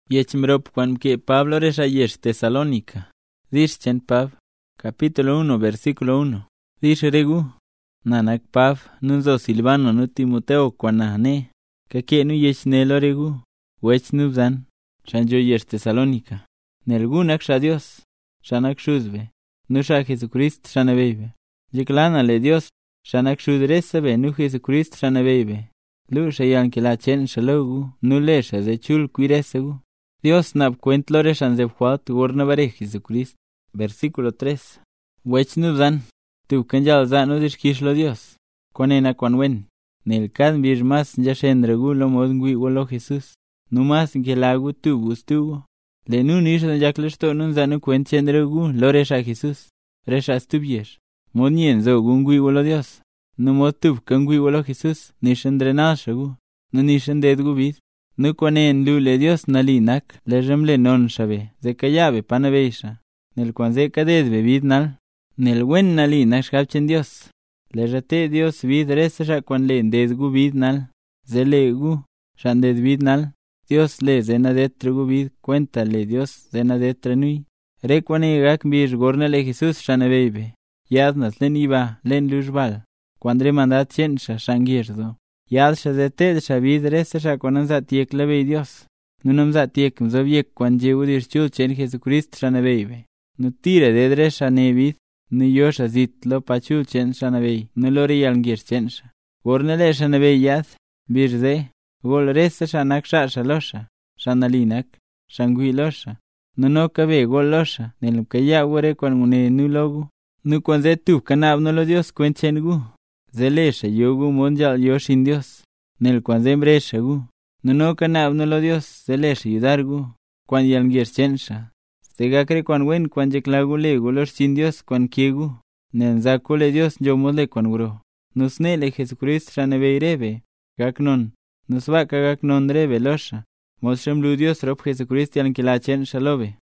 Yechmrop cuan que Pablo reshayesh Tesalónica. Dishchen Pav, capítulo 1, versículo 1. Dish regu, nanak Pav, nunzo Silvano nu Timoteo cuanahane, que nu yechnelo regu, wech nubzan, shanjo yesh Tesalónica. Nelgunak sha Dios, shanak shuzbe, nu sha Jesucrist shanabebe. Yeklana le Dios, shanak shudresebe nu Jesucrist shanabebe. Lu shayan que la chen shalogu, nu lesha de chul cuiresegu. Dios nab cuentlore shanzebhuat gurnabare Jesucrist. Versículo 3. Wech nubzan, tu kanjal zanu dishkishlo Dios. Kwanena kwanwen. Nel kad bir mas yashendregu lo modngui wolo Jesús. Nu mas que lagu tu bustugo. Le nu nish yaklesto nun zanu cuenchendregu lo resha Jesús. Resha stubyesh. Modnien zo gungui wolo Dios. Nu motub kangui wolo Jesús. Nishendrenal shagu. Nu nishendedgu vid. Nu kwanen lule Dios nalinak. Le remle non shabe. Zekayabe panabeisha. Nel cuanze cadedbe vid nal. Nel wen nalinak shkapchen Dios. Le rate Dios vid resha cuan le ndedgu vid nal. Zelegu. Shanded vid nal. Dios le zenadetrugu vid. Cuéntale Dios zenadetrenui. Rekwane gak bir gornale Jesús shanabebe. Yadnas len iba len lujbal. Cuandre mandat chensha shangirdo. Yad shazeted shavid resha cuananza tiek lebe Dios. Nunamza tiek mzobiek cuan jeudir chul chen Jesucrist shanabebe. Nu tire de dresha nevid. Nu yosha zitlo pachul chen shanabei. Nu lori yalngir chensha. Gornale shanabei yad. Birze. Gol resta shanak shalosha. Shanalinak. Shangui losha. Nu no cabe gol losha. Nelukaya wore cuan une nu logu. Nu cuan zetu canab no lo Dios cuenchengu. Zelesha yogu monjal yoshin Dios. Nel cuan zembresha gu. Nu no canab no lo Dios. Zelesha yudargu. Cuan yalngir chensha. Segakre cuan wen cuan yeklagule gulos sin Dios cuan kiegu. Nen zakule Dios yomole cuan gro. Nusnele Jesucrist shanebeirebe. Gaknon. Nusvaka gaknon rebe losha. Mosrem lu Dios rob Jesucrist yalnkila chen shalobe.